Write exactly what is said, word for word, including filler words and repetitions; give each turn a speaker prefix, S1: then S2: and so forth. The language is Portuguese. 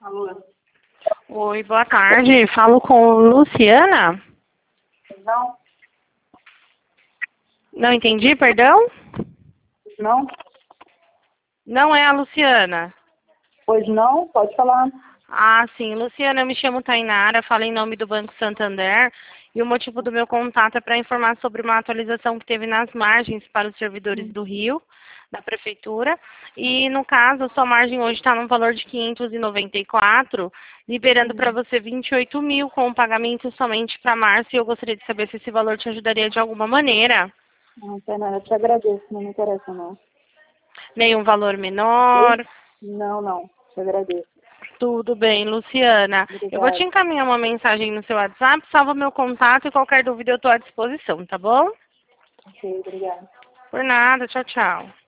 S1: Alô?
S2: Oi, boa tarde. Falo com Luciana?
S1: Não?
S2: Não entendi, perdão?
S1: Não?
S2: Não é a Luciana.
S1: Pois não? Pode falar.
S2: Ah, sim. Luciana, eu me chamo Tainara, falo em nome do Banco Santander. E o motivo do meu contato é para informar sobre uma atualização que teve nas margens para os servidores do Rio, da Prefeitura. E, no caso, a sua margem hoje está num valor de quinhentos e noventa e quatro, liberando para você vinte e oito mil com o pagamento somente para março. E eu gostaria de saber se esse valor te ajudaria de alguma maneira.
S1: Não, Tainara, eu te agradeço, não me interessa não.
S2: Nenhum valor menor.
S1: Não, não. Te agradeço.
S2: Tudo bem, Luciana. Eu vou te
S1: Obrigada.
S2: encaminhar uma mensagem no seu WhatsApp, salva meu contato e qualquer dúvida eu estou à disposição, tá bom?
S1: Ok, obrigada.
S2: Por nada, tchau, tchau.